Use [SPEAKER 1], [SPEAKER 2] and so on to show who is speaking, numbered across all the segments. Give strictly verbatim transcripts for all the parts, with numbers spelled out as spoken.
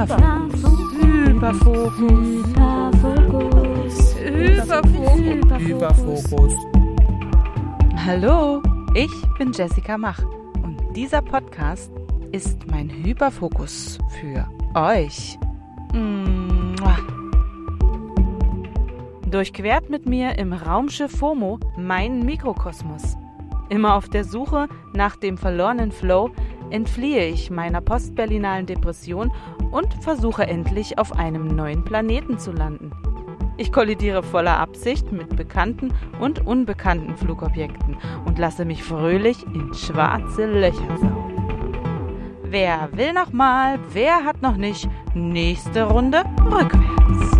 [SPEAKER 1] Hyperfokus. Hyperfokus. Hyperfokus. Hyperfokus. Hallo, ich bin Jessica Mach und dieser Podcast ist mein Hyperfokus für euch. Mua. Durchquert mit mir im Raumschiff FOMO meinen Mikrokosmos. Immer auf der Suche nach dem verlorenen Flow entfliehe ich meiner postberlinalen Depression und versuche endlich auf einem neuen Planeten zu landen. Ich kollidiere voller Absicht mit bekannten und unbekannten Flugobjekten und lasse mich fröhlich in schwarze Löcher saugen. Wer will noch mal, wer hat noch nicht? Nächste Runde rückwärts.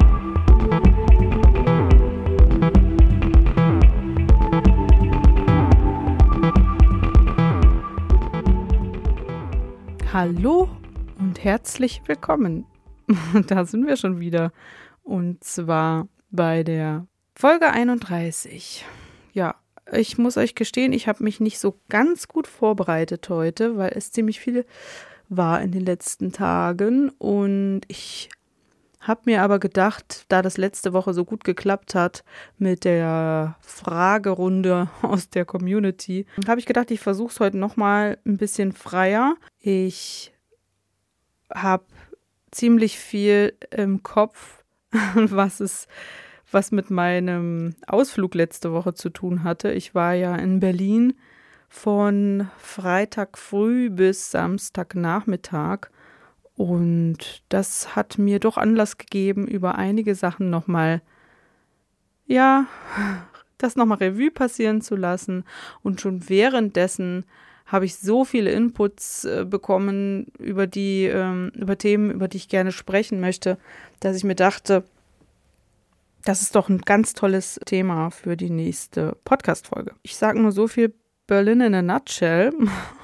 [SPEAKER 2] Hallo und herzlich willkommen. Da sind wir schon wieder. Und zwar bei der Folge einunddreißig. Ja, ich muss euch gestehen, ich habe mich nicht so ganz gut vorbereitet heute, weil es ziemlich viel war in den letzten Tagen. Und ich habe mir aber gedacht, da das letzte Woche so gut geklappt hat mit der Fragerunde aus der Community, habe ich gedacht, ich versuche es heute nochmal ein bisschen freier. Ich habe ziemlich viel im Kopf, was es, was mit meinem Ausflug letzte Woche zu tun hatte. Ich war ja in Berlin von Freitag früh bis Samstagnachmittag. Und das hat mir doch Anlass gegeben, über einige Sachen nochmal, ja, das nochmal Revue passieren zu lassen. Und schon währenddessen habe ich so viele Inputs äh, bekommen über die, ähm, über Themen, über die ich gerne sprechen möchte, dass ich mir dachte, das ist doch ein ganz tolles Thema für die nächste Podcast-Folge. Ich sage nur so viel: Berlin in a nutshell.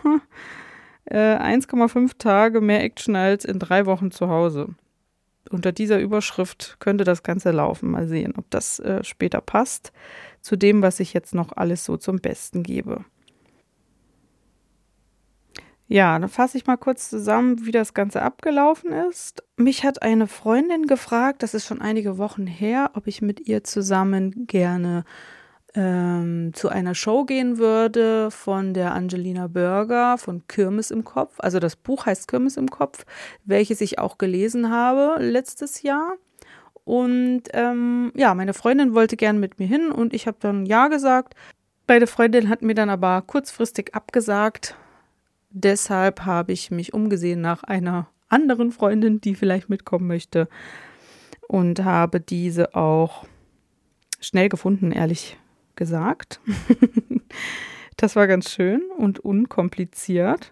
[SPEAKER 2] eins Komma fünf Tage mehr Action als in drei Wochen zu Hause. Unter dieser Überschrift könnte das Ganze laufen. Mal sehen, ob das äh, später passt zu dem, was ich jetzt noch alles so zum Besten gebe. Ja, dann fasse ich mal kurz zusammen, wie das Ganze abgelaufen ist. Mich hat eine Freundin gefragt, das ist schon einige Wochen her, ob ich mit ihr zusammen gerne Ähm, zu einer Show gehen würde von der Angelina Burger von Kirmes im Kopf. Also das Buch heißt Kirmes im Kopf, welches ich auch gelesen habe letztes Jahr. Und ähm, ja, meine Freundin wollte gern mit mir hin und ich habe dann ja gesagt. Meine Freundin hat mir dann aber kurzfristig abgesagt. Deshalb habe ich mich umgesehen nach einer anderen Freundin, die vielleicht mitkommen möchte, und habe diese auch schnell gefunden, ehrlich gesagt. Das war ganz schön und unkompliziert.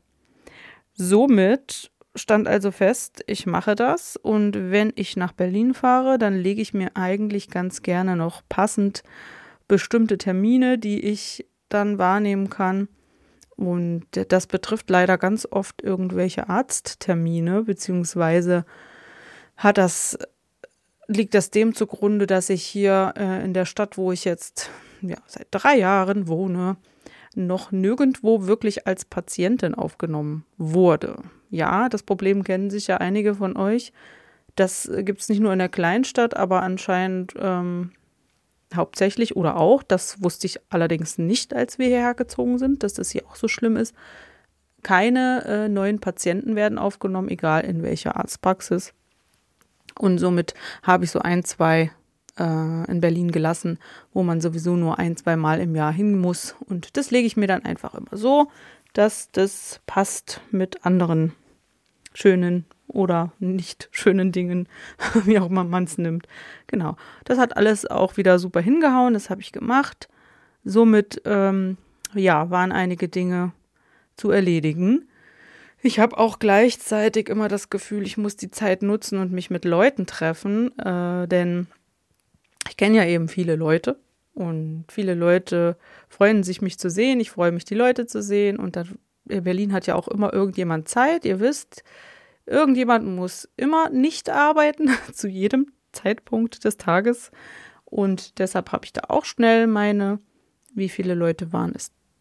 [SPEAKER 2] Somit stand also fest, ich mache das, und wenn ich nach Berlin fahre, dann lege ich mir eigentlich ganz gerne noch passend bestimmte Termine, die ich dann wahrnehmen kann. Und das betrifft leider ganz oft irgendwelche Arzttermine, beziehungsweise hat das, liegt das dem zugrunde, dass ich hier äh, in der Stadt, wo ich jetzt ja, seit drei Jahren wohne, noch nirgendwo wirklich als Patientin aufgenommen wurde. Ja, das Problem kennen sicher einige von euch. Das gibt es nicht nur in der Kleinstadt, aber anscheinend ähm, hauptsächlich oder auch, das wusste ich allerdings nicht, als wir hierher gezogen sind, dass das hier auch so schlimm ist. Keine äh, neuen Patienten werden aufgenommen, egal in welcher Arztpraxis. Und somit habe ich so ein, zwei in Berlin gelassen, wo man sowieso nur ein, zwei Mal im Jahr hin muss. Und das lege ich mir dann einfach immer so, dass das passt mit anderen schönen oder nicht schönen Dingen, wie auch immer man es nimmt. Genau, das hat alles auch wieder super hingehauen, das habe ich gemacht. Somit, ähm, ja, waren einige Dinge zu erledigen. Ich habe auch gleichzeitig immer das Gefühl, ich muss die Zeit nutzen und mich mit Leuten treffen, äh, denn ich kenne ja eben viele Leute und viele Leute freuen sich, mich zu sehen. Ich freue mich, die Leute zu sehen. Und dann, Berlin hat ja auch immer irgendjemand Zeit. Ihr wisst, irgendjemand muss immer nicht arbeiten, zu jedem Zeitpunkt des Tages. Und deshalb habe ich da auch schnell meine, wie viele Leute waren es?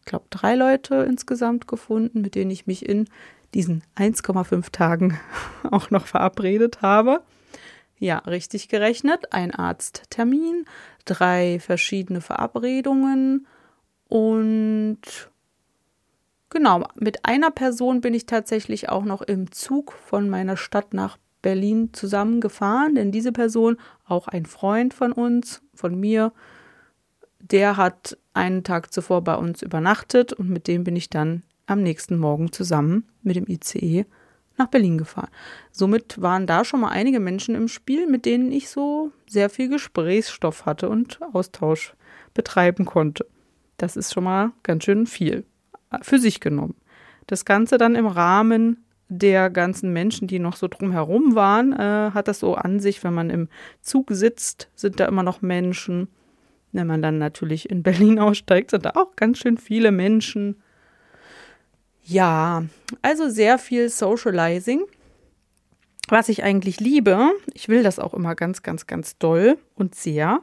[SPEAKER 2] glaube, drei Leute insgesamt gefunden, mit denen ich mich in diesen eins Komma fünf Tagen auch noch verabredet habe. Ja, richtig gerechnet. Ein Arzttermin, drei verschiedene Verabredungen und genau, mit einer Person bin ich tatsächlich auch noch im Zug von meiner Stadt nach Berlin zusammengefahren, denn diese Person, auch ein Freund von uns, von mir, der hat einen Tag zuvor bei uns übernachtet und mit dem bin ich dann am nächsten Morgen zusammen mit dem I C E nach Berlin gefahren. Somit waren da schon mal einige Menschen im Spiel, mit denen ich so sehr viel Gesprächsstoff hatte und Austausch betreiben konnte. Das ist schon mal ganz schön viel für sich genommen. Das Ganze dann im Rahmen der ganzen Menschen, die noch so drumherum waren, äh, hat das so an sich, wenn man im Zug sitzt, sind da immer noch Menschen. Wenn man dann natürlich in Berlin aussteigt, sind da auch ganz schön viele Menschen. Ja, also sehr viel Socializing, was ich eigentlich liebe. Ich will das auch immer ganz, ganz, ganz doll und sehr.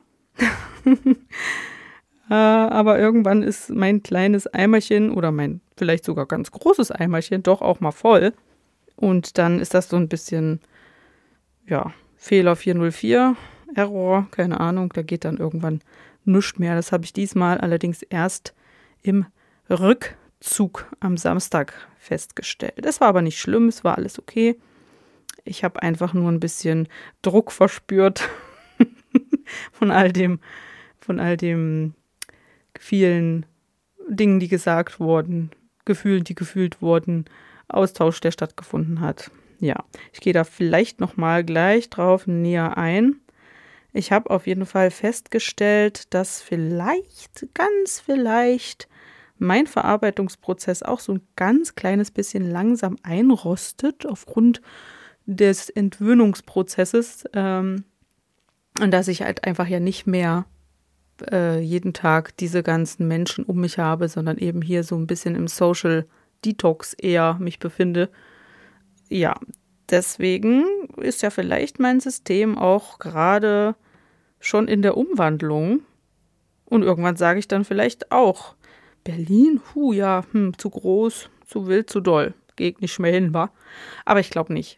[SPEAKER 2] äh, aber irgendwann ist mein kleines Eimerchen oder mein vielleicht sogar ganz großes Eimerchen doch auch mal voll. Und dann ist das so ein bisschen, ja, Fehler vier null vier, Error, keine Ahnung, da geht dann irgendwann nichts mehr. Das habe ich diesmal allerdings erst im Rückzug am Samstag festgestellt. Es war aber nicht schlimm, es war alles okay. Ich habe einfach nur ein bisschen Druck verspürt von all dem, von all dem vielen Dingen, die gesagt wurden, Gefühlen, die gefühlt wurden, Austausch, der stattgefunden hat. Ja, ich gehe da vielleicht nochmal gleich drauf näher ein. Ich habe auf jeden Fall festgestellt, dass vielleicht, ganz vielleicht, mein Verarbeitungsprozess auch so ein ganz kleines bisschen langsam einrostet aufgrund des Entwöhnungsprozesses ähm, und dass ich halt einfach ja nicht mehr äh, jeden Tag diese ganzen Menschen um mich habe, sondern eben hier so ein bisschen im Social Detox eher mich befinde. Ja, deswegen ist ja vielleicht mein System auch gerade schon in der Umwandlung. Und irgendwann sage ich dann vielleicht auch, Berlin, hu, ja, hm, zu groß, zu wild, zu doll. Geht nicht mehr hin, wa? Aber ich glaube nicht.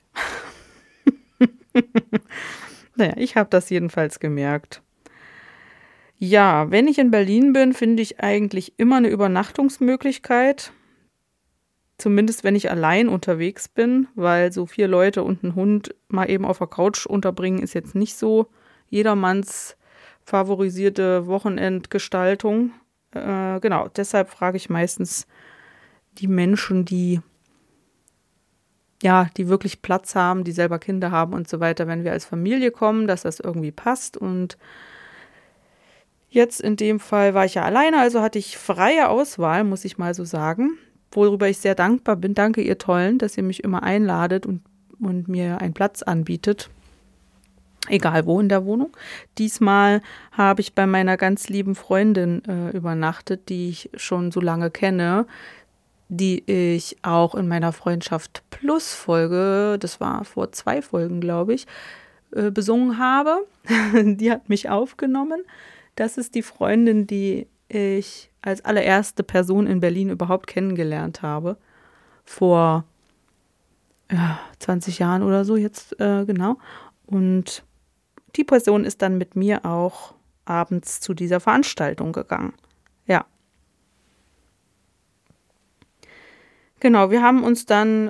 [SPEAKER 2] Naja, ich habe das jedenfalls gemerkt. Ja, wenn ich in Berlin bin, finde ich eigentlich immer eine Übernachtungsmöglichkeit. Zumindest wenn ich allein unterwegs bin, weil so vier Leute und ein Hund mal eben auf der Couch unterbringen, ist jetzt nicht so jedermanns favorisierte Wochenendgestaltung. Äh, genau, deshalb frage ich meistens die Menschen, die ja, die wirklich Platz haben, die selber Kinder haben und so weiter, wenn wir als Familie kommen, dass das irgendwie passt. Und jetzt in dem Fall war ich ja alleine, also hatte ich freie Auswahl, muss ich mal so sagen. Worüber ich sehr dankbar bin. Danke, ihr Tollen, dass ihr mich immer einladet und, und mir einen Platz anbietet. Egal wo in der Wohnung. Diesmal habe ich bei meiner ganz lieben Freundin äh, übernachtet, die ich schon so lange kenne, die ich auch in meiner Freundschaft Plus Folge, das war vor zwei Folgen, glaube ich, äh, besungen habe. Die hat mich aufgenommen. Das ist die Freundin, die ich als allererste Person in Berlin überhaupt kennengelernt habe. Vor ja, zwanzig Jahren oder so jetzt, äh, genau. Und die Person ist dann mit mir auch abends zu dieser Veranstaltung gegangen. Ja. Genau, wir haben uns dann,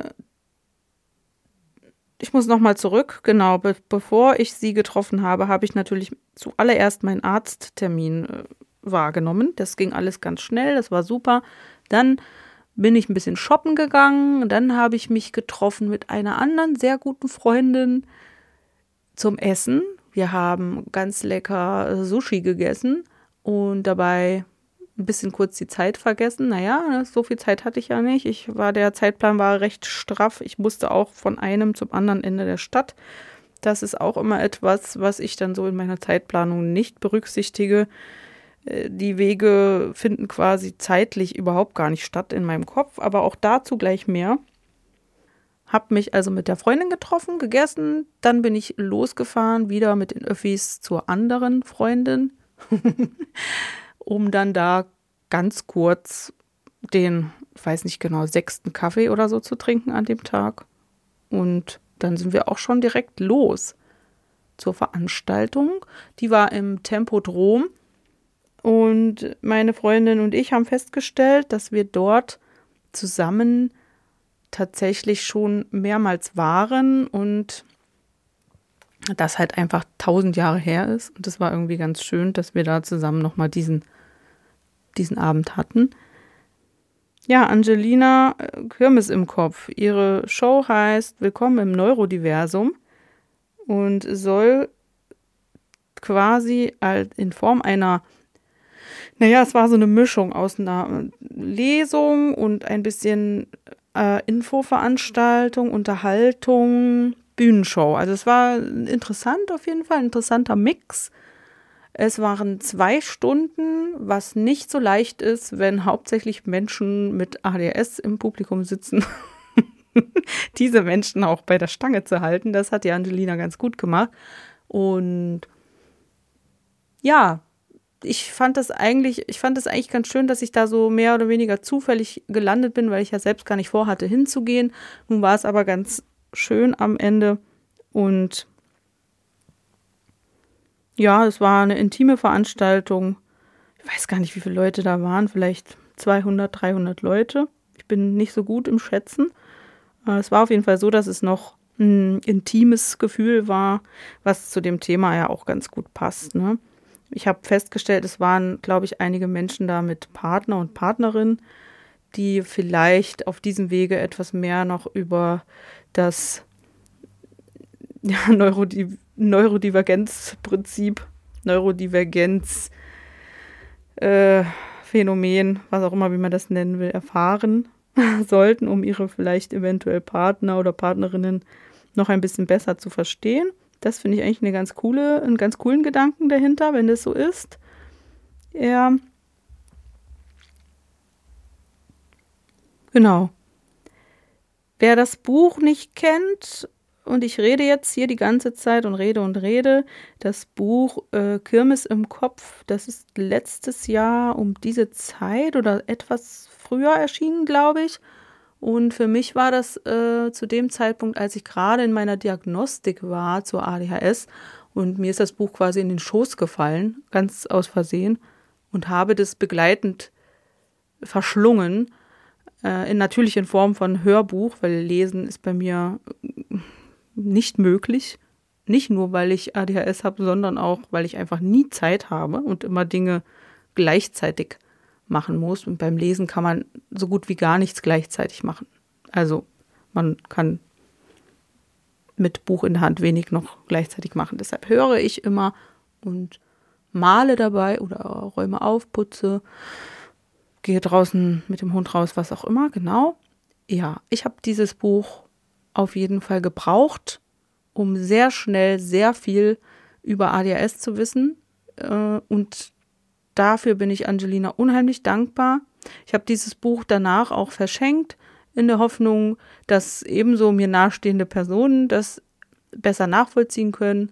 [SPEAKER 2] ich muss nochmal zurück, genau, be- bevor ich sie getroffen habe, habe ich natürlich zuallererst meinen Arzttermin äh, wahrgenommen. Das ging alles ganz schnell, das war super. Dann bin ich ein bisschen shoppen gegangen, dann habe ich mich getroffen mit einer anderen sehr guten Freundin zum Essen. Wir haben ganz lecker Sushi gegessen und dabei ein bisschen kurz die Zeit vergessen. Naja, so viel Zeit hatte ich ja nicht. Ich war, der Zeitplan war recht straff. Ich musste auch von einem zum anderen Ende der Stadt. Das ist auch immer etwas, was ich dann so in meiner Zeitplanung nicht berücksichtige. Die Wege finden quasi zeitlich überhaupt gar nicht statt in meinem Kopf, aber auch dazu gleich mehr. Hab mich also mit der Freundin getroffen, gegessen, dann bin ich losgefahren, wieder mit den Öffis zur anderen Freundin, um dann da ganz kurz den, ich weiß nicht genau, sechsten Kaffee oder so zu trinken an dem Tag. Und dann sind wir auch schon direkt los zur Veranstaltung. Die war im Tempodrom. Und meine Freundin und ich haben festgestellt, dass wir dort zusammen tatsächlich schon mehrmals waren und das halt einfach tausend Jahre her ist. Und das war irgendwie ganz schön, dass wir da zusammen nochmal diesen, diesen Abend hatten. Ja, Angelina, Kirmes im Kopf. Ihre Show heißt Willkommen im Neurodiversum und soll quasi in Form einer, naja, es war so eine Mischung aus einer Lesung und ein bisschen äh, Infoveranstaltung, Unterhaltung, Bühnenshow. Also es war interessant auf jeden Fall, ein interessanter Mix. Es waren zwei Stunden, was nicht so leicht ist, wenn hauptsächlich Menschen mit A D H S im Publikum sitzen. Diese Menschen auch bei der Stange zu halten, das hat die Angelina ganz gut gemacht. Und ja, ich fand das eigentlich, ich fand das eigentlich ganz schön, dass ich da so mehr oder weniger zufällig gelandet bin, weil ich ja selbst gar nicht vorhatte, hinzugehen. Nun war es aber ganz schön am Ende und ja, es war eine intime Veranstaltung. Ich weiß gar nicht, wie viele Leute da waren, vielleicht zweihundert, dreihundert Leute. Ich bin nicht so gut im Schätzen. Es war auf jeden Fall so, dass es noch ein intimes Gefühl war, was zu dem Thema ja auch ganz gut passt, ne? Ich habe festgestellt, es waren, glaube ich, einige Menschen da mit Partner und Partnerin, die vielleicht auf diesem Wege etwas mehr noch über das ja, Neurodi- Neurodivagenzprinzip, Neurodivergenz, äh, Phänomen, was auch immer, wie man das nennen will, erfahren sollten, um ihre vielleicht eventuell Partner oder Partnerinnen noch ein bisschen besser zu verstehen. Das finde ich eigentlich eine ganz coole, einen ganz coolen Gedanken dahinter, wenn das so ist. Ja. Genau. Wer das Buch nicht kennt, und ich rede jetzt hier die ganze Zeit und rede und rede, das Buch äh, Kirmes im Kopf, das ist letztes Jahr um diese Zeit oder etwas früher erschienen, glaube ich. Und für mich war das äh, zu dem Zeitpunkt, als ich gerade in meiner Diagnostik war zur A D H S und mir ist das Buch quasi in den Schoß gefallen, ganz aus Versehen, und habe das begleitend verschlungen, äh, in natürlich in Form von Hörbuch, weil Lesen ist bei mir nicht möglich. Nicht nur, weil ich A D H S habe, sondern auch, weil ich einfach nie Zeit habe und immer Dinge gleichzeitig machen muss. Und beim Lesen kann man so gut wie gar nichts gleichzeitig machen. Also man kann mit Buch in der Hand wenig noch gleichzeitig machen. Deshalb höre ich immer und male dabei oder räume auf, putze, gehe draußen mit dem Hund raus, was auch immer, genau. Ja, ich habe dieses Buch auf jeden Fall gebraucht, um sehr schnell sehr viel über A D H S zu wissen. Und dafür bin ich Angelina unheimlich dankbar. Ich habe dieses Buch danach auch verschenkt, in der Hoffnung, dass ebenso mir nahestehende Personen das besser nachvollziehen können,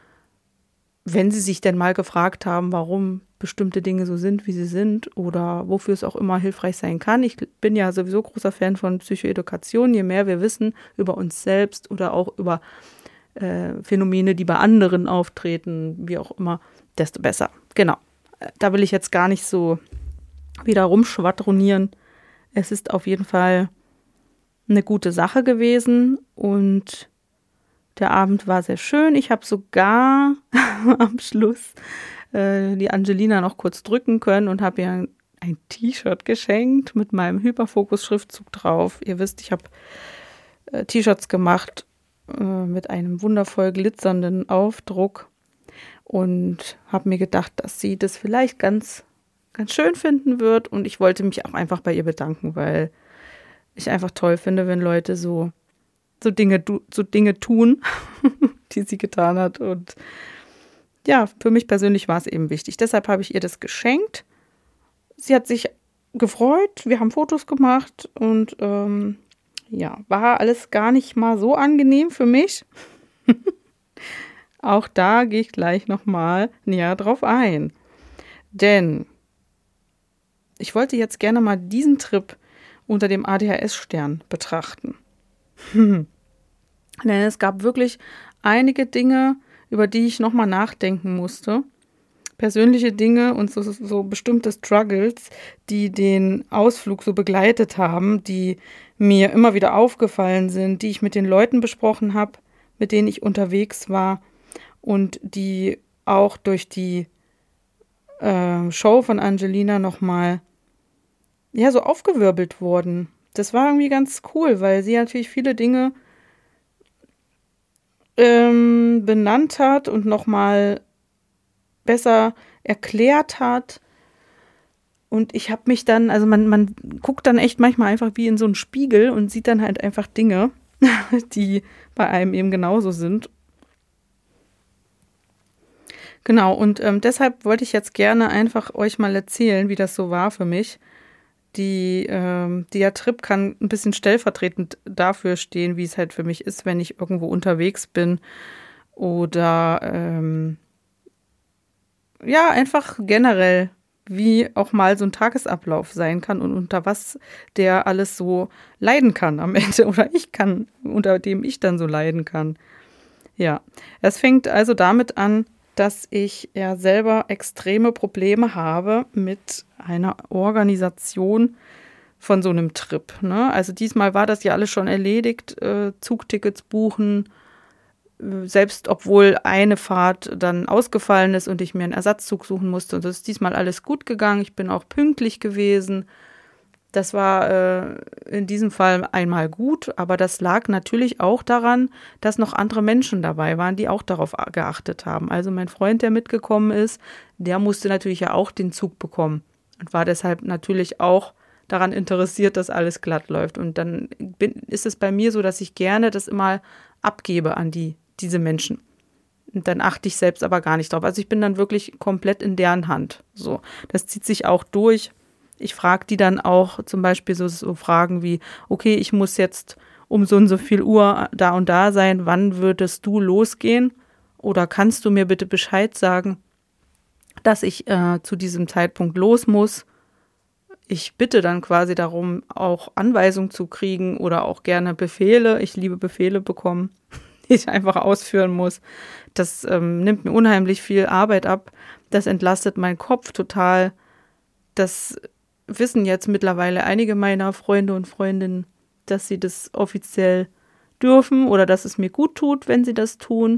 [SPEAKER 2] wenn sie sich denn mal gefragt haben, warum bestimmte Dinge so sind, wie sie sind oder wofür es auch immer hilfreich sein kann. Ich bin ja sowieso großer Fan von Psychoedukation. Je mehr wir wissen über uns selbst oder auch über äh, Phänomene, die bei anderen auftreten, wie auch immer, desto besser. Genau. Da will ich jetzt gar nicht so wieder rumschwadronieren. Es ist auf jeden Fall eine gute Sache gewesen und der Abend war sehr schön. Ich habe sogar am Schluss äh, die Angelina noch kurz drücken können und habe ihr ein, ein T-Shirt geschenkt mit meinem Hyperfokus-Schriftzug drauf. Ihr wisst, ich habe äh, T-Shirts gemacht äh, mit einem wundervoll glitzernden Aufdruck und habe mir gedacht, dass sie das vielleicht ganz, ganz schön finden wird. Und ich wollte mich auch einfach bei ihr bedanken, weil ich einfach toll finde, wenn Leute so so Dinge, so Dinge tun, die sie getan hat. Und ja, für mich persönlich war es eben wichtig. Deshalb habe ich ihr das geschenkt. Sie hat sich gefreut. Wir haben Fotos gemacht und ähm, ja, war alles gar nicht mal so angenehm für mich. Auch da gehe ich gleich nochmal näher drauf ein. Denn ich wollte jetzt gerne mal diesen Trip unter dem A D H S-Stern betrachten. Denn es gab wirklich einige Dinge, über die ich nochmal nachdenken musste. Persönliche Dinge und so, so bestimmte Struggles, die den Ausflug so begleitet haben, die mir immer wieder aufgefallen sind, die ich mit den Leuten besprochen habe, mit denen ich unterwegs war und die auch durch die äh, Show von Angelina nochmal ja, so aufgewirbelt wurden. Das war irgendwie ganz cool, weil sie natürlich viele Dinge ähm, benannt hat und nochmal besser erklärt hat. Und ich habe mich dann, also man, man guckt dann echt manchmal einfach wie in so einen Spiegel und sieht dann halt einfach Dinge, die bei einem eben genauso sind. Genau, und ähm, deshalb wollte ich jetzt gerne einfach euch mal erzählen, wie das so war für mich. Die, ähm, der Trip kann ein bisschen stellvertretend dafür stehen, wie es halt für mich ist, wenn ich irgendwo unterwegs bin oder ähm, ja, einfach generell, wie auch mal so ein Tagesablauf sein kann und unter was der alles so leiden kann am Ende oder ich kann, unter dem ich dann so leiden kann. Ja, es fängt also damit an, dass ich ja selber extreme Probleme habe mit einer Organisation von so einem Trip. Ne? Also diesmal war das ja alles schon erledigt, äh, Zugtickets buchen, selbst obwohl eine Fahrt dann ausgefallen ist und ich mir einen Ersatzzug suchen musste. Und das ist diesmal alles gut gegangen. Ich bin auch pünktlich gewesen. Das war äh, in diesem Fall einmal gut, aber das lag natürlich auch daran, dass noch andere Menschen dabei waren, die auch darauf geachtet haben. Also mein Freund, der mitgekommen ist, der musste natürlich ja auch den Zug bekommen und war deshalb natürlich auch daran interessiert, dass alles glatt läuft. Und dann bin, ist es bei mir so, dass ich gerne das immer abgebe an die diese Menschen. Und dann achte ich selbst aber gar nicht drauf. Also ich bin dann wirklich komplett in deren Hand. So, das zieht sich auch durch. Ich frage die dann auch zum Beispiel so, so Fragen wie, okay, ich muss jetzt um so und so viel Uhr da und da sein. Wann würdest du losgehen? Oder kannst du mir bitte Bescheid sagen, dass ich äh, zu diesem Zeitpunkt los muss? Ich bitte dann quasi darum, auch Anweisungen zu kriegen oder auch gerne Befehle. Ich liebe Befehle bekommen, die ich einfach ausführen muss. Das ähm, nimmt mir unheimlich viel Arbeit ab. Das entlastet meinen Kopf total. Das wissen jetzt mittlerweile einige meiner Freunde und Freundinnen, dass sie das offiziell dürfen oder dass es mir gut tut, wenn sie das tun.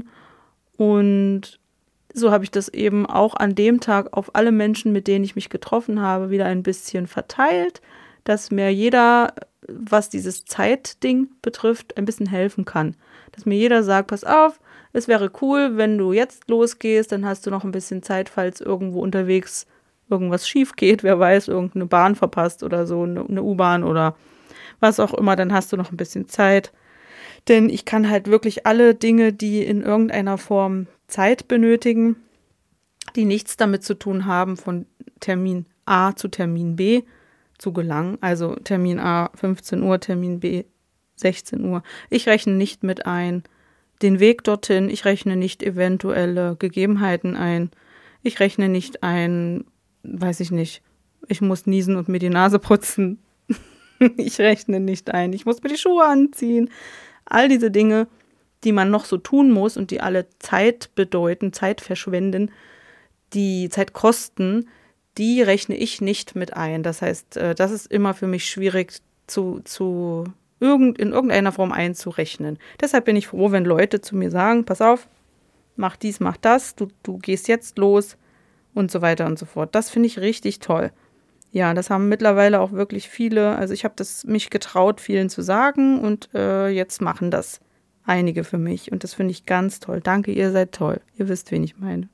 [SPEAKER 2] Und so habe ich das eben auch an dem Tag auf alle Menschen, mit denen ich mich getroffen habe, wieder ein bisschen verteilt, dass mir jeder, was dieses Zeitding betrifft, ein bisschen helfen kann. Dass mir jeder sagt, pass auf, es wäre cool, wenn du jetzt losgehst, dann hast du noch ein bisschen Zeit, falls irgendwo unterwegs irgendwas schief geht, wer weiß, irgendeine Bahn verpasst oder so, eine, eine U-Bahn oder was auch immer, dann hast du noch ein bisschen Zeit. Denn ich kann halt wirklich alle Dinge, die in irgendeiner Form Zeit benötigen, die nichts damit zu tun haben, von Termin A zu Termin B zu gelangen. Also Termin A fünfzehn Uhr, Termin B sechzehn Uhr. Ich rechne nicht mit ein den Weg dorthin, ich rechne nicht eventuelle Gegebenheiten ein, ich rechne nicht ein, weiß ich nicht, ich muss niesen und mir die Nase putzen. Ich rechne nicht ein, ich muss mir die Schuhe anziehen. All diese Dinge, die man noch so tun muss und die alle Zeit bedeuten, Zeit verschwenden, die Zeit kosten, die rechne ich nicht mit ein. Das heißt, das ist immer für mich schwierig zu, zu irgend, in irgendeiner Form einzurechnen. Deshalb bin ich froh, wenn Leute zu mir sagen, pass auf, mach dies, mach das, du, du gehst jetzt los und so weiter und so fort. Das finde ich richtig toll. Ja, das haben mittlerweile auch wirklich viele, also ich habe das mich getraut, vielen zu sagen und äh, jetzt machen das einige für mich und das finde ich ganz toll. Danke, ihr seid toll. Ihr wisst, wen ich meine.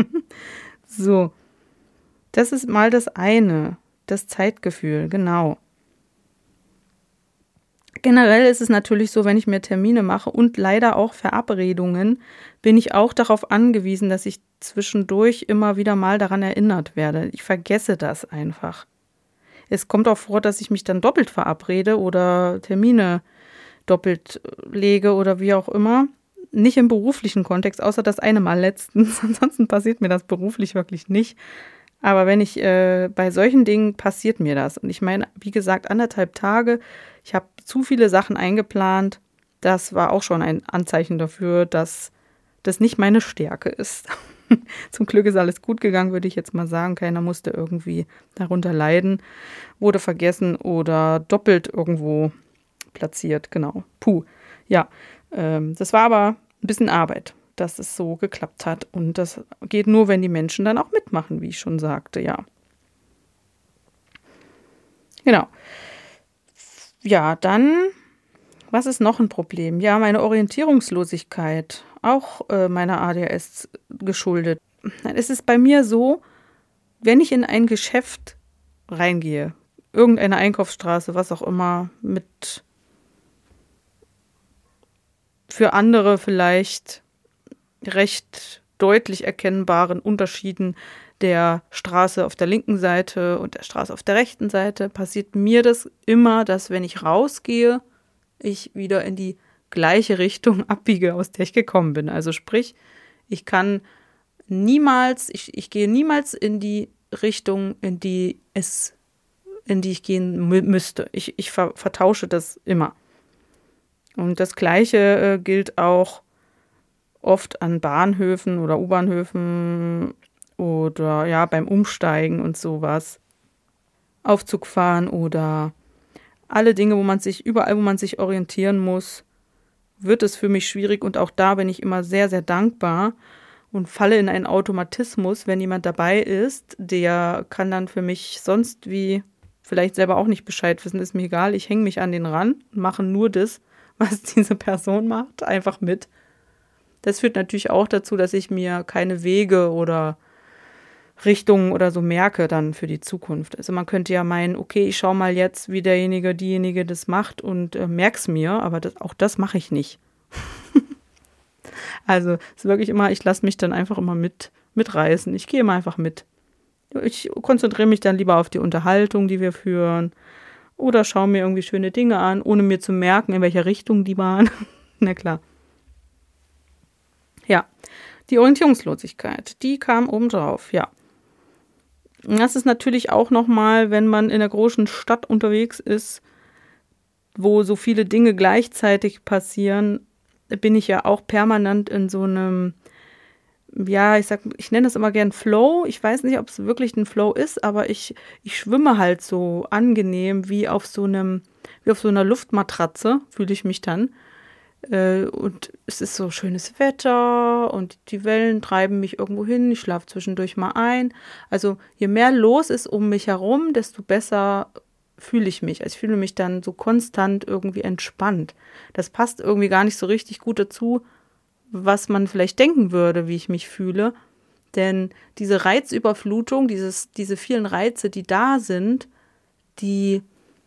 [SPEAKER 2] So, das ist mal das eine, das Zeitgefühl, genau. Generell ist es natürlich so, wenn ich mir Termine mache und leider auch Verabredungen, bin ich auch darauf angewiesen, dass ich zwischendurch immer wieder mal daran erinnert werde. Ich vergesse das einfach. Es kommt auch vor, dass ich mich dann doppelt verabrede oder Termine doppelt lege oder wie auch immer. Nicht im beruflichen Kontext, außer das eine Mal letztens. Ansonsten passiert mir das beruflich wirklich nicht. Aber wenn ich, äh, bei solchen Dingen passiert mir das. Und ich meine, wie gesagt, anderthalb Tage, ich habe zu viele Sachen eingeplant. Das war auch schon ein Anzeichen dafür, dass das nicht meine Stärke ist. Zum Glück ist alles gut gegangen, würde ich jetzt mal sagen. Keiner musste irgendwie darunter leiden, wurde vergessen oder doppelt irgendwo platziert. Genau. Puh. Ja, ähm, das war aber ein bisschen Arbeit, dass es so geklappt hat. Und das geht nur, wenn die Menschen dann auch mitmachen, wie ich schon sagte, ja. Genau. Ja, dann, was ist noch ein Problem? Ja, meine Orientierungslosigkeit, auch äh, meiner A D H S geschuldet. Es ist bei mir so, wenn ich in ein Geschäft reingehe, irgendeine Einkaufsstraße, was auch immer, mit für andere vielleicht recht deutlich erkennbaren Unterschieden der Straße auf der linken Seite und der Straße auf der rechten Seite, passiert mir das immer, dass wenn ich rausgehe, ich wieder in die gleiche Richtung abbiege, aus der ich gekommen bin. Also sprich, ich kann niemals, ich, ich gehe niemals in die Richtung, in die es, in die ich gehen mü- müsste. Ich, ich ver, vertausche das immer. Und das Gleiche äh, gilt auch oft an Bahnhöfen oder U-Bahnhöfen oder ja, beim Umsteigen und sowas. Aufzug fahren oder alle Dinge, wo man sich, überall, wo man sich orientieren muss, wird es für mich schwierig. Und auch da bin ich immer sehr, sehr dankbar und falle in einen Automatismus, wenn jemand dabei ist, der kann dann für mich sonst wie vielleicht selber auch nicht Bescheid wissen, ist mir egal. Ich hänge mich an den ran und mache nur das, was diese Person macht, einfach mit. Das führt natürlich auch dazu, dass ich mir keine Wege oder Richtungen oder so merke dann für die Zukunft. Also man könnte ja meinen, okay, ich schaue mal jetzt, wie derjenige, diejenige das macht und äh, merk's mir, aber das, auch das mache ich nicht. Also es ist wirklich immer, ich lasse mich dann einfach immer mit mitreißen. Ich gehe immer einfach mit. Ich konzentriere mich dann lieber auf die Unterhaltung, die wir führen oder schaue mir irgendwie schöne Dinge an, ohne mir zu merken, in welcher Richtung die waren. Na klar. Ja, die Orientierungslosigkeit, die kam obendrauf, ja. Und das ist natürlich auch nochmal, wenn man in einer großen Stadt unterwegs ist, wo so viele Dinge gleichzeitig passieren, bin ich ja auch permanent in so einem, ja, ich sag, ich nenne das immer gern Flow. Ich weiß nicht, ob es wirklich ein Flow ist, aber ich, ich schwimme halt so angenehm wie auf so einem, wie auf so einer Luftmatratze, fühle ich mich dann. Und es ist so schönes Wetter und die Wellen treiben mich irgendwo hin, ich schlafe zwischendurch mal ein. Also je mehr los ist um mich herum, desto besser fühle ich mich. Also ich fühle mich dann so konstant irgendwie entspannt. Das passt irgendwie gar nicht so richtig gut dazu, was man vielleicht denken würde, wie ich mich fühle. Denn diese Reizüberflutung, dieses, diese vielen Reize, die da sind, die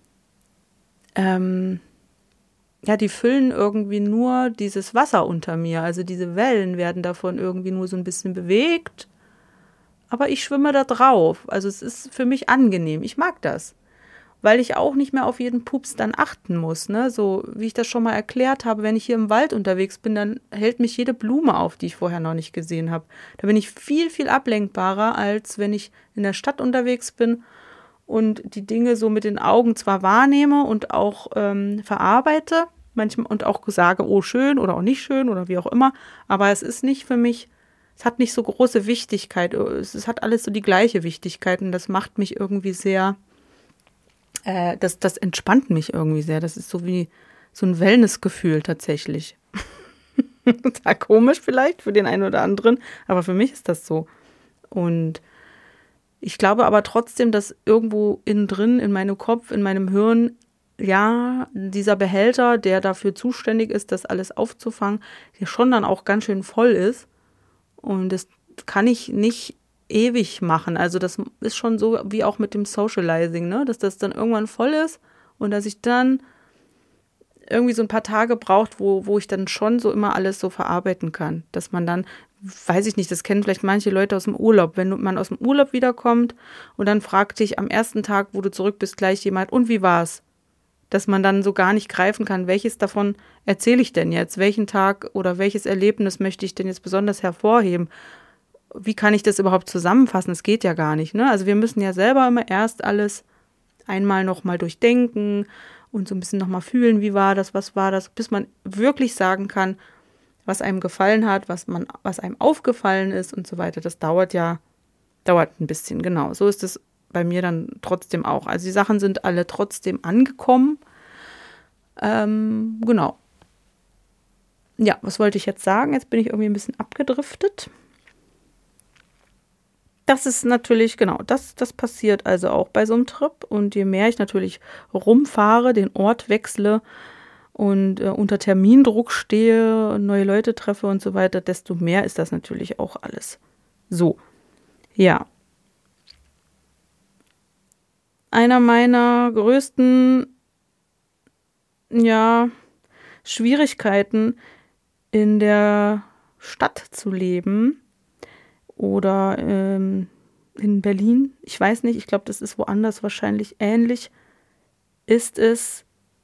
[SPEAKER 2] ähm, ja, die füllen irgendwie nur dieses Wasser unter mir. Also diese Wellen werden davon irgendwie nur so ein bisschen bewegt. Aber ich schwimme da drauf. Also es ist für mich angenehm. Ich mag das. Weil ich auch nicht mehr auf jeden Pups dann achten muss. Ne? So wie ich das schon mal erklärt habe, wenn ich hier im Wald unterwegs bin, dann hält mich jede Blume auf, die ich vorher noch nicht gesehen habe. Da bin ich viel, viel ablenkbarer, als wenn ich in der Stadt unterwegs bin und die Dinge so mit den Augen zwar wahrnehme und auch ähm, verarbeite, manchmal und auch sage, oh schön oder auch nicht schön oder wie auch immer, aber es ist nicht für mich, es hat nicht so große Wichtigkeit, es, es hat alles so die gleiche Wichtigkeit und das macht mich irgendwie sehr, äh, das, das entspannt mich irgendwie sehr, das ist so wie so ein Wellnessgefühl tatsächlich. Total komisch vielleicht für den einen oder anderen, aber für mich ist das so. Und ich glaube aber trotzdem, dass irgendwo innen drin, in meinem Kopf, in meinem Hirn, ja, dieser Behälter, der dafür zuständig ist, das alles aufzufangen, der schon dann auch ganz schön voll ist. Und das kann ich nicht ewig machen. Also das ist schon so wie auch mit dem Socializing, ne? Dass das dann irgendwann voll ist und dass ich dann irgendwie so ein paar Tage braucht, wo, wo ich dann schon so immer alles so verarbeiten kann. Dass man dann, weiß ich nicht, das kennen vielleicht manche Leute aus dem Urlaub, wenn man aus dem Urlaub wiederkommt und dann fragt dich am ersten Tag, wo du zurück bist, gleich jemand, und wie war's? Dass man dann so gar nicht greifen kann, welches davon erzähle ich denn jetzt? Welchen Tag oder welches Erlebnis möchte ich denn jetzt besonders hervorheben? wie kann ich das überhaupt zusammenfassen? Es geht ja gar nicht, ne? Also wir müssen ja selber immer erst alles einmal nochmal durchdenken und so ein bisschen nochmal fühlen, wie war das, was war das, bis man wirklich sagen kann, was einem gefallen hat, was man, was einem aufgefallen ist und so weiter. Das dauert ja, dauert ein bisschen, genau. So ist es bei mir dann trotzdem auch. Also die Sachen sind alle trotzdem angekommen. Ähm, genau. Ja, was wollte ich jetzt sagen? Jetzt bin ich irgendwie ein bisschen abgedriftet. Das ist natürlich, genau, das, das passiert also auch bei so einem Trip. Und je mehr ich natürlich rumfahre, den Ort wechsle und äh, unter Termindruck stehe, neue Leute treffe und so weiter, desto mehr ist das natürlich auch alles. So, ja. Einer meiner größten, ja, Schwierigkeiten in der Stadt zu leben oder ähm, in Berlin, ich weiß nicht, ich glaube, das ist woanders wahrscheinlich ähnlich, ist es,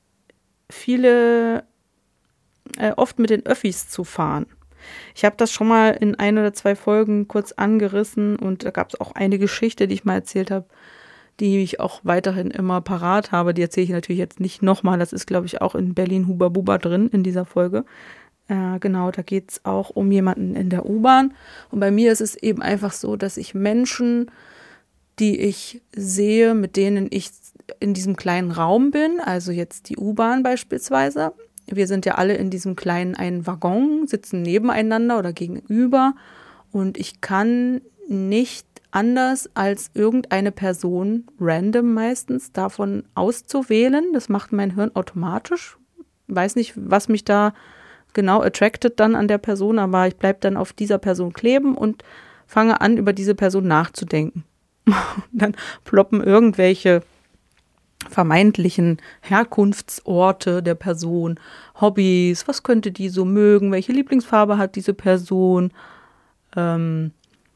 [SPEAKER 2] viele, äh, oft mit den Öffis zu fahren. Ich habe das schon mal in ein oder zwei Folgen kurz angerissen und da gab es auch eine Geschichte, die ich mal erzählt habe, die ich auch weiterhin immer parat habe. Die erzähle ich natürlich jetzt nicht nochmal. Das ist, glaube ich, auch in Berlin Huba Buba drin in dieser Folge. Äh, genau, da geht es auch um jemanden in der U-Bahn. Und bei mir ist es eben einfach so, dass ich Menschen, die ich sehe, mit denen ich in diesem kleinen Raum bin, also jetzt die U-Bahn beispielsweise. Wir sind ja alle in diesem kleinen einen Waggon, sitzen nebeneinander oder gegenüber. Und ich kann nicht anders als irgendeine Person, random meistens, davon auszuwählen. Das macht mein Hirn automatisch. Weiß nicht, was mich da genau attracted dann an der Person, aber ich bleibe dann auf dieser Person kleben und fange an, über diese Person nachzudenken. Dann ploppen irgendwelche vermeintlichen Herkunftsorte der Person, Hobbys, was könnte die so mögen, welche Lieblingsfarbe hat diese Person, ähm,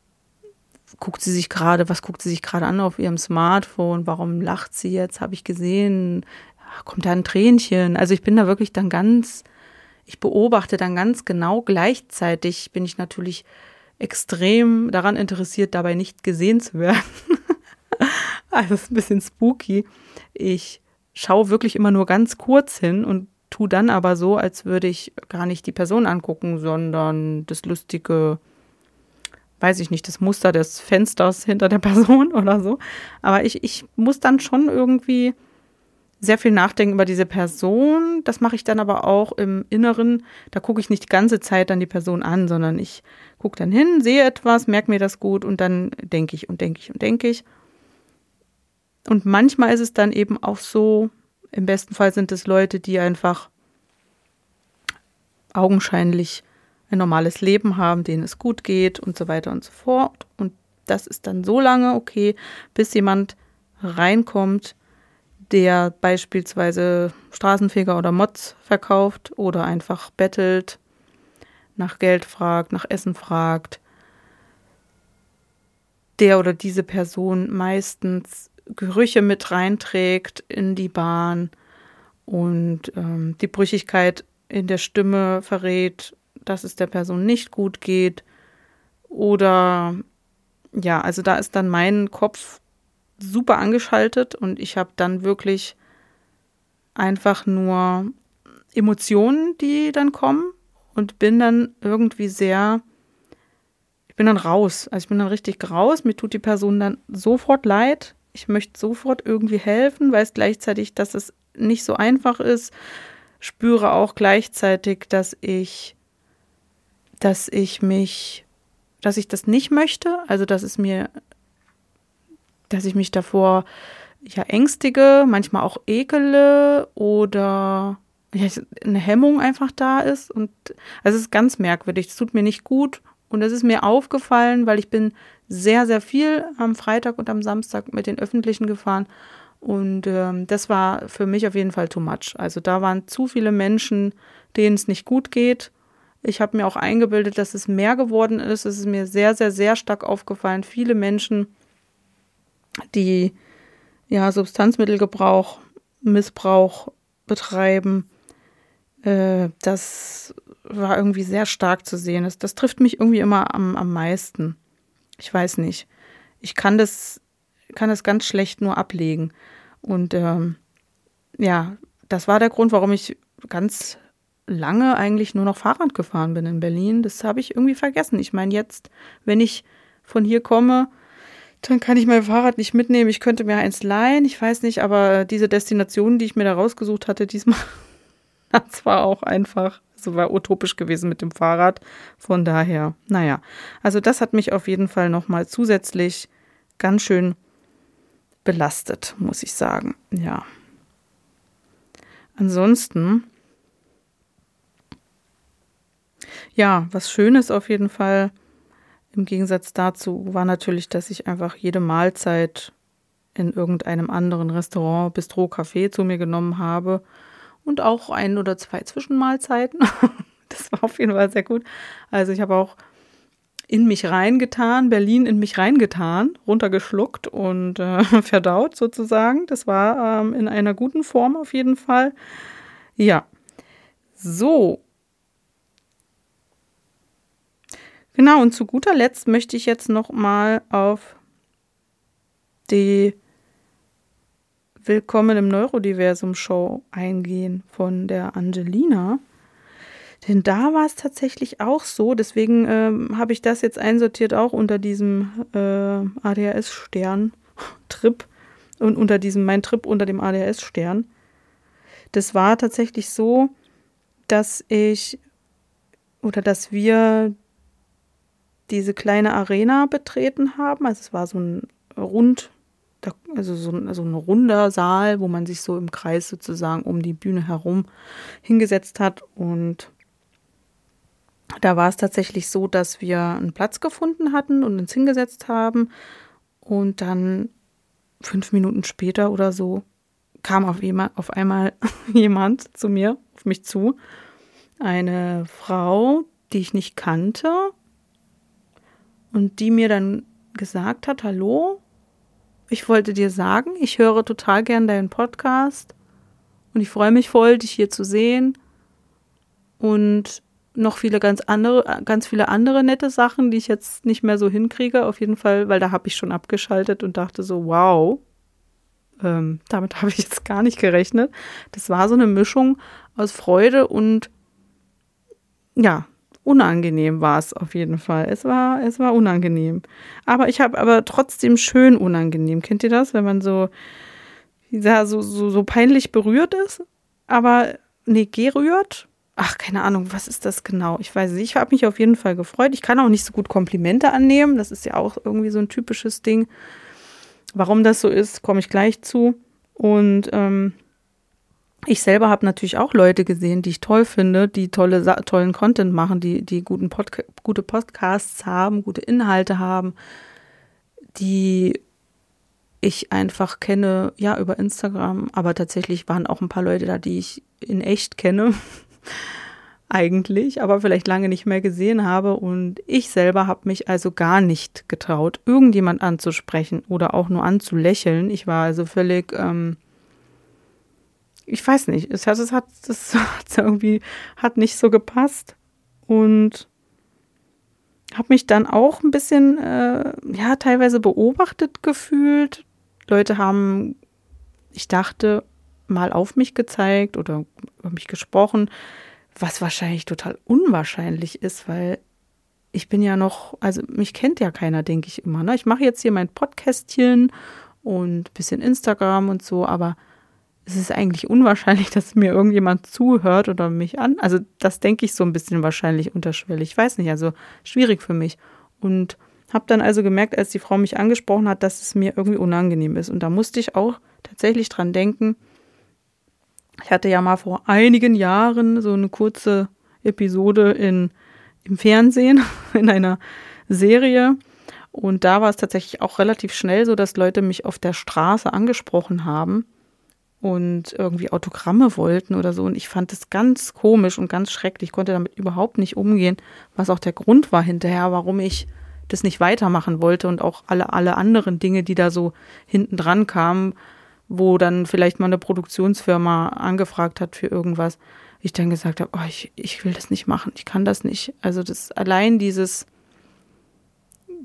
[SPEAKER 2] guckt sie sich gerade, was guckt sie sich gerade an auf ihrem Smartphone, warum lacht sie jetzt, habe ich gesehen, kommt da ein Tränchen, also ich bin da wirklich dann ganz, ich beobachte dann ganz genau, gleichzeitig bin ich natürlich extrem daran interessiert, dabei nicht gesehen zu werden. Also das ist ein bisschen spooky. Ich schaue wirklich immer nur ganz kurz hin und tue dann aber so, als würde ich gar nicht die Person angucken, sondern das lustige, weiß ich nicht, das Muster des Fensters hinter der Person oder so. Aber ich, ich muss dann schon irgendwie sehr viel nachdenken über diese Person. Das mache ich dann aber auch im Inneren. Da gucke ich nicht die ganze Zeit dann die Person an, sondern ich gucke dann hin, sehe etwas, merke mir das gut und dann denke ich und denke ich und denke ich. Und manchmal ist es dann eben auch so, im besten Fall sind es Leute, die einfach augenscheinlich ein normales Leben haben, denen es gut geht und so weiter und so fort. Und das ist dann so lange okay, bis jemand reinkommt, der beispielsweise Straßenfeger oder Mods verkauft oder einfach bettelt, nach Geld fragt, nach Essen fragt. Der oder diese Person meistens Gerüche mit reinträgt in die Bahn und ähm, die Brüchigkeit in der Stimme verrät, dass es der Person nicht gut geht. Oder ja, also da ist dann mein Kopf super angeschaltet und ich habe dann wirklich einfach nur Emotionen, die dann kommen und bin dann irgendwie sehr, ich bin dann raus. Also ich bin dann richtig raus, mir tut die Person dann sofort leid. Ich möchte sofort irgendwie helfen, weiß gleichzeitig, dass es nicht so einfach ist, spüre auch gleichzeitig, dass ich, dass ich mich, dass ich das nicht möchte, also dass es mir, dass ich mich davor ja ängstige, manchmal auch ekele oder ja, eine Hemmung einfach da ist und also es ist ganz merkwürdig, es tut mir nicht gut und es ist mir aufgefallen, weil ich bin sehr, sehr viel am Freitag und am Samstag mit den Öffentlichen gefahren und ähm, das war für mich auf jeden Fall too much. Also da waren zu viele Menschen, denen es nicht gut geht. Ich habe mir auch eingebildet, dass es mehr geworden ist. Es ist mir sehr, sehr, sehr stark aufgefallen. Viele Menschen, die ja Substanzmittelgebrauch, Missbrauch betreiben, äh, das war irgendwie sehr stark zu sehen. Das, das trifft mich irgendwie immer am, am meisten. ich weiß nicht. Ich kann das, kann das ganz schlecht nur ablegen. Und ähm, ja, das war der Grund, warum ich ganz lange eigentlich nur noch Fahrrad gefahren bin in Berlin. Das habe ich irgendwie vergessen. Ich meine, jetzt, wenn ich von hier komme, dann kann ich mein Fahrrad nicht mitnehmen. Ich könnte mir eins leihen, ich weiß nicht, aber diese Destination, die ich mir da rausgesucht hatte diesmal, das war auch einfach, also war utopisch gewesen mit dem Fahrrad. Von daher, naja, also das hat mich auf jeden Fall nochmal zusätzlich ganz schön belastet, muss ich sagen, ja. Ansonsten, ja, was Schönes auf jeden Fall im Gegensatz dazu war natürlich, dass ich einfach jede Mahlzeit in irgendeinem anderen Restaurant, Bistro, Café zu mir genommen habe und auch ein oder zwei Zwischenmahlzeiten. Das war auf jeden Fall sehr gut. Also ich habe auch in mich reingetan, Berlin in mich reingetan, runtergeschluckt und äh, verdaut sozusagen. Das war ähm, in einer guten Form auf jeden Fall. Ja, so. Genau, und zu guter Letzt möchte ich jetzt noch mal auf die Willkommen im Neurodiversum Show eingehen von der Angelina. Denn da war es tatsächlich auch so, deswegen ähm, habe ich das jetzt einsortiert auch unter diesem äh, A D H S-Stern-Trip und unter diesem, mein Trip unter dem A D H S-Stern. Das war tatsächlich so, dass ich oder dass wir diese kleine Arena betreten haben. Also es war so ein rund, also so ein, also ein runder Saal, wo man sich so im Kreis sozusagen um die Bühne herum hingesetzt hat. Und da war es tatsächlich so, dass wir einen Platz gefunden hatten und uns hingesetzt haben. Und dann fünf Minuten später oder so kam auf, jemand, auf einmal jemand zu mir, auf mich zu. Eine Frau, die ich nicht kannte. Und die mir dann gesagt hat, hallo, ich wollte dir sagen, ich höre total gern deinen Podcast und ich freue mich voll, dich hier zu sehen und noch viele ganz andere, ganz viele andere nette Sachen, die ich jetzt nicht mehr so hinkriege, auf jeden Fall, weil da habe ich schon abgeschaltet und dachte so, wow, ähm, damit habe ich jetzt gar nicht gerechnet. Das war so eine Mischung aus Freude und ja, unangenehm war es auf jeden Fall. Es war, es war unangenehm. Aber ich habe aber trotzdem schön unangenehm. Kennt ihr das? Wenn man so, ja, so, so, so peinlich berührt ist, aber nee, gerührt? Ach, keine Ahnung, was ist das genau? Ich weiß nicht. Ich habe mich auf jeden Fall gefreut. Ich kann auch nicht so gut Komplimente annehmen. Das ist ja auch irgendwie so ein typisches Ding. Warum das so ist, komme ich gleich zu. Und ähm, ich selber habe natürlich auch Leute gesehen, die ich toll finde, die tolle, tollen Content machen, die, die guten Podca- gute Podcasts haben, gute Inhalte haben, die ich einfach kenne, ja, über Instagram. Aber tatsächlich waren auch ein paar Leute da, die ich in echt kenne, eigentlich, aber vielleicht lange nicht mehr gesehen habe. Und ich selber habe mich also gar nicht getraut, irgendjemand anzusprechen oder auch nur anzulächeln. Ich war also völlig... Ähm, Ich weiß nicht, es hat, es hat, das hat irgendwie, hat nicht so gepasst und habe mich dann auch ein bisschen, äh, ja, teilweise beobachtet gefühlt. Leute haben, ich dachte, mal auf mich gezeigt oder über mich gesprochen, was wahrscheinlich total unwahrscheinlich ist, weil ich bin ja noch, also mich kennt ja keiner, denke ich immer, ne? Ich mache jetzt hier mein Podcastchen und ein bisschen Instagram und so, aber es ist eigentlich unwahrscheinlich, dass mir irgendjemand zuhört oder mich an. Also das denke ich so ein bisschen wahrscheinlich unterschwellig. Ich weiß nicht, also schwierig für mich. Und habe dann also gemerkt, als die Frau mich angesprochen hat, dass es mir irgendwie unangenehm ist. Und da musste ich auch tatsächlich dran denken. Ich hatte ja mal vor einigen Jahren so eine kurze Episode in, im Fernsehen, in einer Serie. Und da war es tatsächlich auch relativ schnell so, dass Leute mich auf der Straße angesprochen haben und irgendwie Autogramme wollten oder so. Und ich fand das ganz komisch und ganz schrecklich. Ich konnte damit überhaupt nicht umgehen, was auch der Grund war hinterher, warum ich das nicht weitermachen wollte und auch alle, alle anderen Dinge, die da so hinten dran kamen, wo dann vielleicht mal eine Produktionsfirma angefragt hat für irgendwas. Ich dann gesagt habe, oh, ich, ich will das nicht machen, ich kann das nicht. Also das allein dieses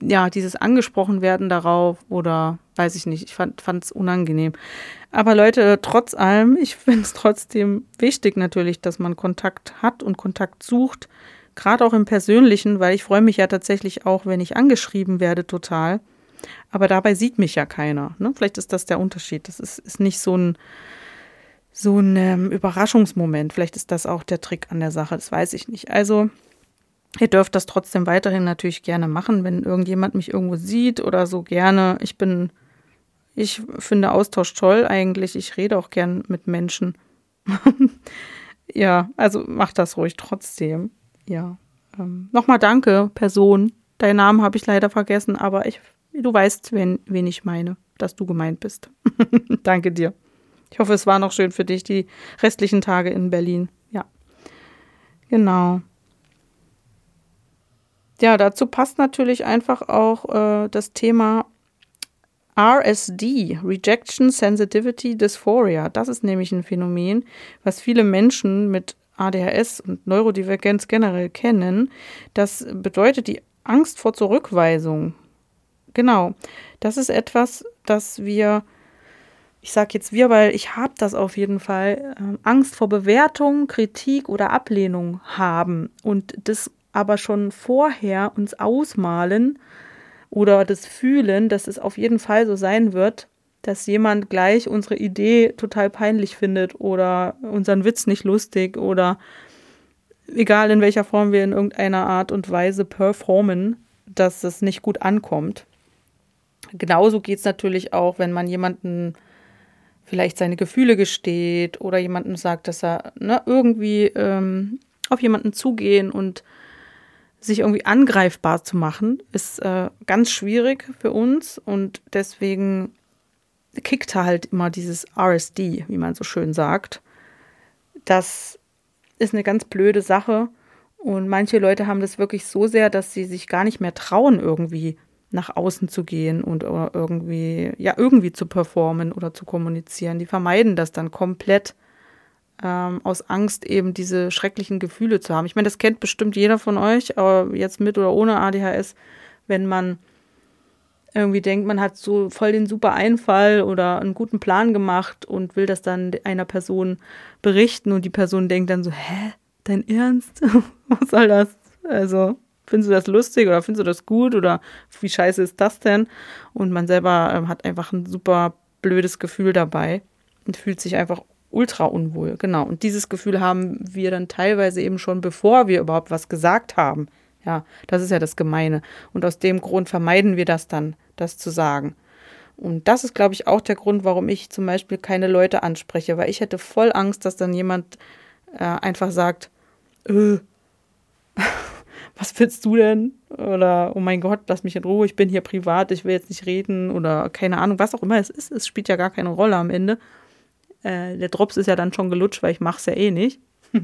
[SPEAKER 2] ja, dieses angesprochen werden darauf oder weiß ich nicht, ich fand es unangenehm. Aber Leute, trotz allem, ich finde es trotzdem wichtig natürlich, dass man Kontakt hat und Kontakt sucht, gerade auch im Persönlichen, weil ich freue mich ja tatsächlich auch, wenn ich angeschrieben werde, total. Aber dabei sieht mich ja keiner. Ne? Vielleicht ist das der Unterschied. Das ist, ist nicht so ein, so ein ähm, Überraschungsmoment. Vielleicht ist das auch der Trick an der Sache. Das weiß ich nicht. Also ihr dürft das trotzdem weiterhin natürlich gerne machen, wenn irgendjemand mich irgendwo sieht oder so gerne. Ich bin, ich finde Austausch toll eigentlich. Ich rede auch gern mit Menschen. Ja, also macht das ruhig trotzdem. Ja, ähm, nochmal danke, Person. Deinen Namen habe ich leider vergessen, aber ich, du weißt, wen, wen ich meine, dass du gemeint bist. Danke dir. Ich hoffe, es war noch schön für dich, die restlichen Tage in Berlin. Ja, genau. Ja, dazu passt natürlich einfach auch äh, das Thema R S D, Rejection Sensitivity Dysphoria. Das ist nämlich ein Phänomen, was viele Menschen mit A D H S und Neurodivergenz generell kennen. Das bedeutet die Angst vor Zurückweisung. Genau, das ist etwas, das wir, ich sage jetzt wir, weil ich habe das auf jeden Fall, äh, Angst vor Bewertung, Kritik oder Ablehnung haben und das aber schon vorher uns ausmalen oder das fühlen, dass es auf jeden Fall so sein wird, dass jemand gleich unsere Idee total peinlich findet oder unseren Witz nicht lustig oder egal in welcher Form wir in irgendeiner Art und Weise performen, dass es nicht gut ankommt. Genauso geht es natürlich auch, wenn man jemanden vielleicht seine Gefühle gesteht oder jemandem sagt, dass er ne, irgendwie ähm, auf jemanden zugehen und sich irgendwie angreifbar zu machen, ist äh, ganz schwierig für uns und deswegen kickt halt immer dieses R S D, wie man so schön sagt. Das ist eine ganz blöde Sache und manche Leute haben das wirklich so sehr, dass sie sich gar nicht mehr trauen, irgendwie nach außen zu gehen und oder irgendwie, ja, irgendwie zu performen oder zu kommunizieren. Die vermeiden das dann komplett ähm, aus Angst, eben diese schrecklichen Gefühle zu haben. Ich meine, das kennt bestimmt jeder von euch, aber jetzt mit oder ohne A D H S, wenn man irgendwie denkt, man hat so voll den super Einfall oder einen guten Plan gemacht und will das dann einer Person berichten und die Person denkt dann so, hä, dein Ernst? Was soll das? Also, findest du das lustig oder findest du das gut oder wie scheiße ist das denn? Und man selber ähm, hat einfach ein super blödes Gefühl dabei und fühlt sich einfach ultra unwohl. Genau, und dieses Gefühl haben wir dann teilweise eben schon, bevor wir überhaupt was gesagt haben. Ja, das ist ja das Gemeine. Und aus dem Grund vermeiden wir das dann, das zu sagen. Und das ist, glaube ich, auch der Grund, warum ich zum Beispiel keine Leute anspreche, weil ich hätte voll Angst, dass dann jemand äh, einfach sagt, äh, was willst du denn? Oder, oh mein Gott, lass mich in Ruhe, ich bin hier privat, ich will jetzt nicht reden oder keine Ahnung, was auch immer es ist. Es spielt ja gar keine Rolle am Ende. Äh, der Drops ist ja dann schon gelutscht, weil ich mache es ja eh nicht.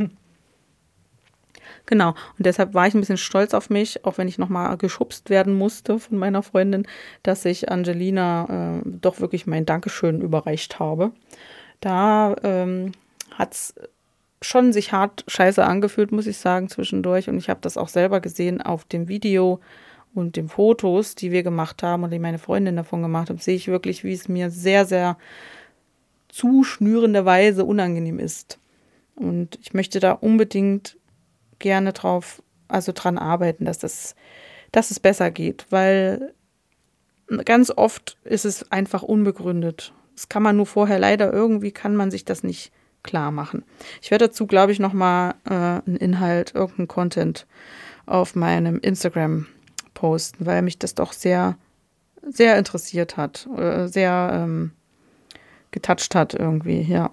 [SPEAKER 2] Genau, und deshalb war ich ein bisschen stolz auf mich, auch wenn ich nochmal geschubst werden musste von meiner Freundin, dass ich Angelina äh, doch wirklich mein Dankeschön überreicht habe. Da ähm, hat es schon sich hart scheiße angefühlt, muss ich sagen, zwischendurch. Und ich habe das auch selber gesehen auf dem Video und den Fotos, die wir gemacht haben und die meine Freundin davon gemacht hat, sehe ich wirklich, wie es mir sehr, sehr zuschnürenderweise unangenehm ist. Und ich möchte da unbedingt gerne drauf, also dran arbeiten, dass das, dass es besser geht, weil ganz oft ist es einfach unbegründet. Das kann man nur vorher leider, irgendwie kann man sich das nicht klar machen. Ich werde dazu, glaube ich, nochmal äh, einen Inhalt, irgendeinen Content auf meinem Instagram posten, weil mich das doch sehr, sehr interessiert hat, äh, sehr ähm, getoucht hat irgendwie, ja.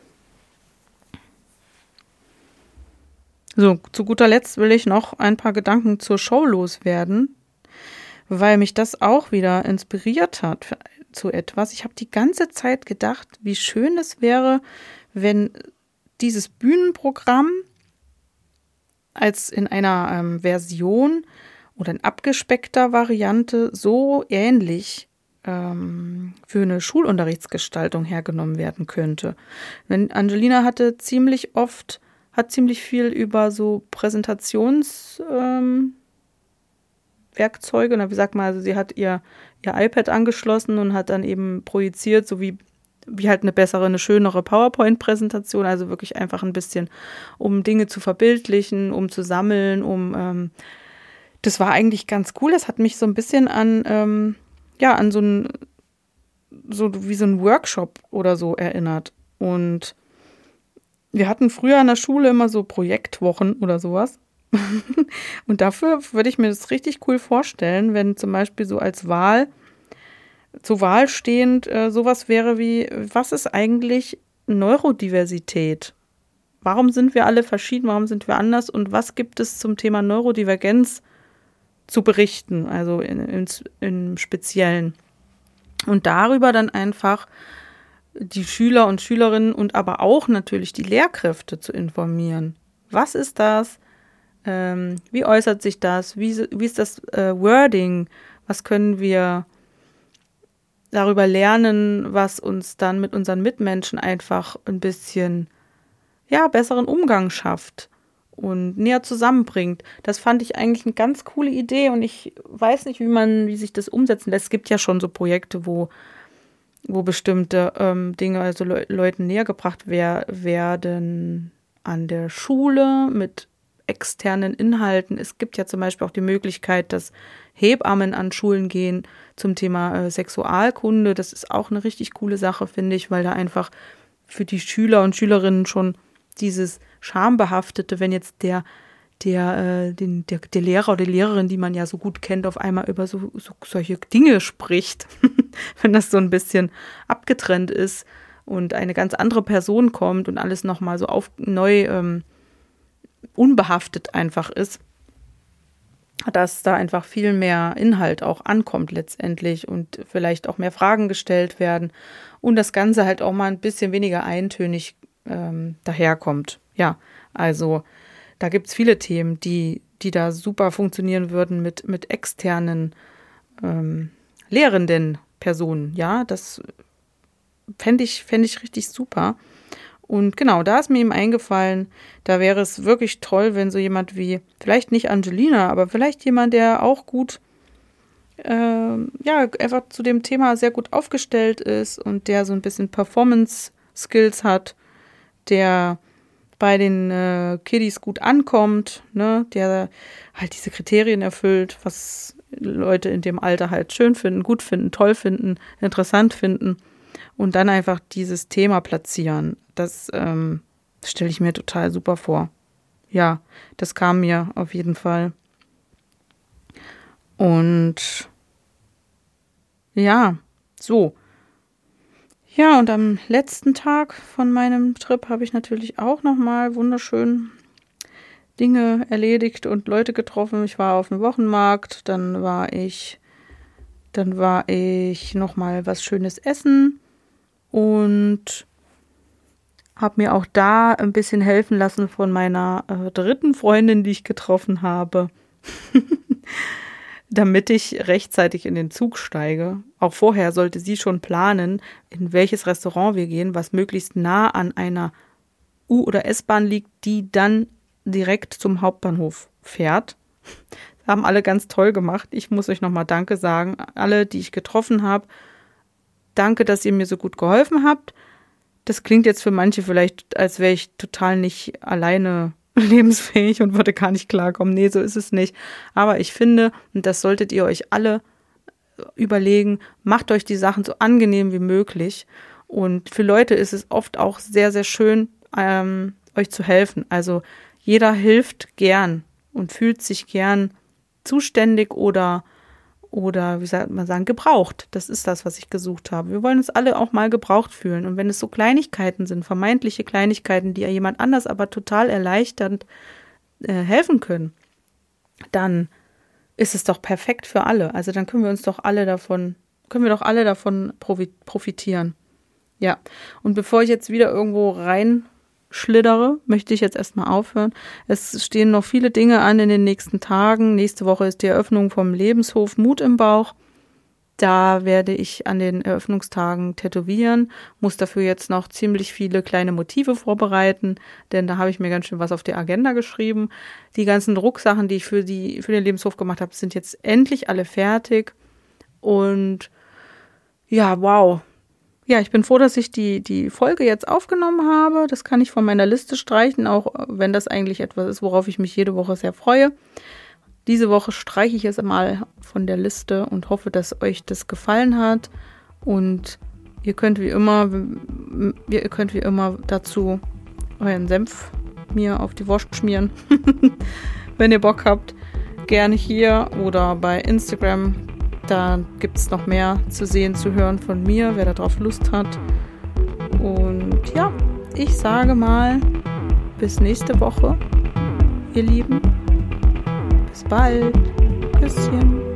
[SPEAKER 2] So, zu guter Letzt will ich noch ein paar Gedanken zur Show loswerden, weil mich das auch wieder inspiriert hat für, zu etwas. Ich habe die ganze Zeit gedacht, wie schön es wäre, wenn dieses Bühnenprogramm als in einer ähm, Version oder in abgespeckter Variante so ähnlich ähm, für eine Schulunterrichtsgestaltung hergenommen werden könnte. Denn Angelina hatte ziemlich oft hat ziemlich viel über so Präsentations, ähm, Werkzeuge. Na, wie sagt man, also sie hat ihr, ihr iPad angeschlossen und hat dann eben projiziert, so wie, wie halt eine bessere, eine schönere PowerPoint-Präsentation, also wirklich einfach ein bisschen, um Dinge zu verbildlichen, um zu sammeln, um, ähm, das war eigentlich ganz cool. Das hat mich so ein bisschen an, ähm, ja, an so ein, so wie so ein Workshop oder so erinnert. Und wir hatten früher an der Schule immer so Projektwochen oder sowas. Und dafür würde ich mir das richtig cool vorstellen, wenn zum Beispiel so als Wahl, zur Wahl stehend, äh, sowas wäre wie, was ist eigentlich Neurodiversität? Warum sind wir alle verschieden? Warum sind wir anders? Und was gibt es zum Thema Neurodivergenz zu berichten? Also in, in, im Speziellen. Und darüber dann einfach die Schüler und Schülerinnen und aber auch natürlich die Lehrkräfte zu informieren. Was ist das? Ähm, wie äußert sich das? Wie, wie ist das äh, Wording? Was können wir darüber lernen, was uns dann mit unseren Mitmenschen einfach ein bisschen, ja, besseren Umgang schafft und näher zusammenbringt? Das fand ich eigentlich eine ganz coole Idee und ich weiß nicht, wie man, wie sich das umsetzen lässt. Es gibt ja schon so Projekte, wo wo bestimmte ähm, Dinge also Le- Leuten näher gebracht wer- werden an der Schule mit externen Inhalten. Es gibt ja zum Beispiel auch die Möglichkeit, dass Hebammen an Schulen gehen zum Thema äh, Sexualkunde. Das ist auch eine richtig coole Sache, finde ich, weil da einfach für die Schüler und Schülerinnen schon dieses Schambehaftete, wenn jetzt der der, äh, den, der, der Lehrer oder die Lehrerin, die man ja so gut kennt, auf einmal über so, so solche Dinge spricht, wenn das so ein bisschen abgetrennt ist und eine ganz andere Person kommt und alles nochmal so auf, neu ähm, unbehaftet einfach ist, dass da einfach viel mehr Inhalt auch ankommt letztendlich und vielleicht auch mehr Fragen gestellt werden und das Ganze halt auch mal ein bisschen weniger eintönig ähm, daherkommt. Ja, also da gibt es viele Themen, die, die da super funktionieren würden mit, mit externen ähm, lehrenden Personen. Ja, das fände ich, fänd ich richtig super. Und genau, da ist mir eben eingefallen, da wäre es wirklich toll, wenn so jemand wie, vielleicht nicht Angelina, aber vielleicht jemand, der auch gut, äh, ja, einfach zu dem Thema sehr gut aufgestellt ist und der so ein bisschen Performance-Skills hat, der bei den äh, Kiddies gut ankommt, ne, der halt diese Kriterien erfüllt, was Leute in dem Alter halt schön finden, gut finden, toll finden, interessant finden und dann einfach dieses Thema platzieren. Das ähm, stelle ich mir total super vor. Ja, das kam mir auf jeden Fall. Und ja, so. Ja, und am letzten Tag von meinem Trip habe ich natürlich auch nochmal wunderschön Dinge erledigt und Leute getroffen. Ich war auf dem Wochenmarkt, dann war ich, dann war ich nochmal was Schönes essen und habe mir auch da ein bisschen helfen lassen von meiner äh, dritten Freundin, die ich getroffen habe. Damit ich rechtzeitig in den Zug steige. Auch vorher sollte sie schon planen, in welches Restaurant wir gehen, was möglichst nah an einer U- oder S-Bahn liegt, die dann direkt zum Hauptbahnhof fährt. Das haben alle ganz toll gemacht. Ich muss euch nochmal Danke sagen. Alle, die ich getroffen habe, danke, dass ihr mir so gut geholfen habt. Das klingt jetzt für manche vielleicht, als wäre ich total nicht alleine lebensfähig und würde gar nicht klarkommen. Nee, so ist es nicht. Aber ich finde, und das solltet ihr euch alle überlegen, macht euch die Sachen so angenehm wie möglich. Und für Leute ist es oft auch sehr, sehr schön, ähm, euch zu helfen. Also jeder hilft gern und fühlt sich gern zuständig oder oder wie soll man sagen, gebraucht. Das ist das, was ich gesucht habe. Wir wollen uns alle auch mal gebraucht fühlen. Und wenn es so Kleinigkeiten sind, vermeintliche Kleinigkeiten, die ja jemand anders aber total erleichternd äh, helfen können, dann ist es doch perfekt für alle. Also dann können wir uns doch alle davon, können wir doch alle davon profitieren. Ja, und bevor ich jetzt wieder irgendwo reinschliddere, möchte ich jetzt erstmal aufhören. Es stehen noch viele Dinge an in den nächsten Tagen. Nächste Woche ist die Eröffnung vom Lebenshof Mut im Bauch. Da werde ich an den Eröffnungstagen tätowieren, muss dafür jetzt noch ziemlich viele kleine Motive vorbereiten, denn da habe ich mir ganz schön was auf die Agenda geschrieben. Die ganzen Drucksachen, die ich für, die, für den Lebenshof gemacht habe, sind jetzt endlich alle fertig. Und ja, wow. Ja, ich bin froh, dass ich die, die Folge jetzt aufgenommen habe. Das kann ich von meiner Liste streichen, auch wenn das eigentlich etwas ist, worauf ich mich jede Woche sehr freue. Diese Woche streiche ich es mal von der Liste und hoffe, dass euch das gefallen hat. Und ihr könnt wie immer, ihr könnt wie immer dazu euren Senf mir auf die Wurst schmieren, wenn ihr Bock habt. Gerne hier oder bei Instagram. Da gibt es noch mehr zu sehen, zu hören von mir, wer darauf Lust hat. Und ja, ich sage mal, bis nächste Woche, ihr Lieben. Bis bald. Küsschen.